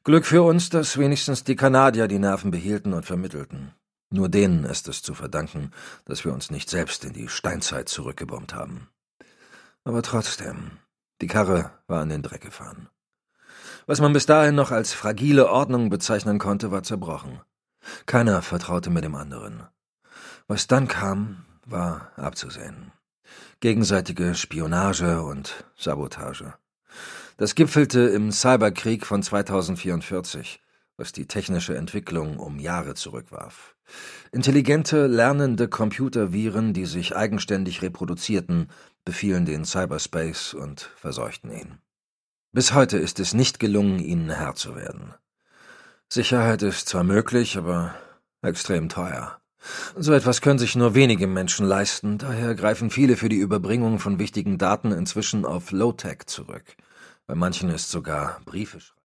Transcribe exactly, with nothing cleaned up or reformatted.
Glück für uns, dass wenigstens die Kanadier die Nerven behielten und vermittelten. Nur denen ist es zu verdanken, dass wir uns nicht selbst in die Steinzeit zurückgebombt haben. Aber trotzdem, die Karre war in den Dreck gefahren. Was man bis dahin noch als fragile Ordnung bezeichnen konnte, war zerbrochen. Keiner vertraute mehr dem anderen. Was dann kam, war abzusehen. Gegenseitige Spionage und Sabotage. Das gipfelte im Cyberkrieg von zweitausendvierundvierzig, was die technische Entwicklung um Jahre zurückwarf. Intelligente, lernende Computerviren, die sich eigenständig reproduzierten, befielen den Cyberspace und verseuchten ihn. Bis heute ist es nicht gelungen, ihnen Herr zu werden. Sicherheit ist zwar möglich, aber extrem teuer. So etwas können sich nur wenige Menschen leisten, daher greifen viele für die Überbringung von wichtigen Daten inzwischen auf Low-Tech zurück. Bei manchen ist sogar Briefe schreiben.